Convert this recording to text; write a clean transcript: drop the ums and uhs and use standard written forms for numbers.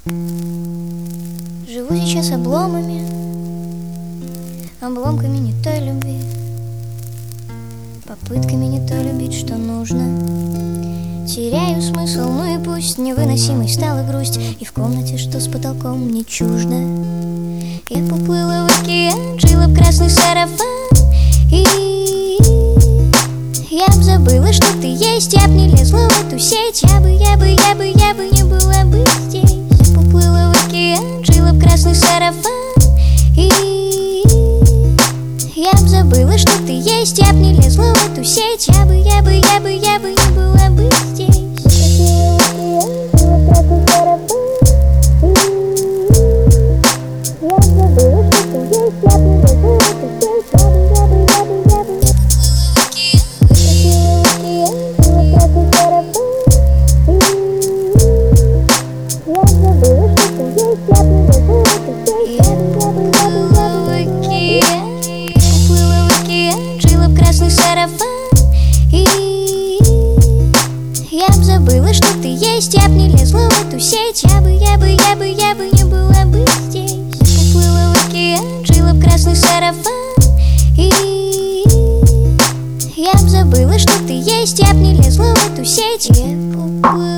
Живу сейчас обломами, обломками не той любви, попытками не то любить, что нужно. Теряю смысл, ну и пусть. Невыносимой стала грусть, и в комнате, что с потолком, мне чуждо. Я поплыла в океан, жила в красный сарафан, и я б забыла, что ты есть. Я б не лезла в эту сеть, я бы не была бы здесь. Я поплыла в океан, жила в красный сарафан, и я б забыла, что ты есть. Я б не лезла в эту сеть, я бы не была бы здесь. Я б забыла, что ты есть. Я б не лезла в эту сеть, я бы не была бы здесь. Поплыла в океан, жила в красный сарафан, и я б забыла, что ты есть. Я б не лезла в эту сеть. Я поплыла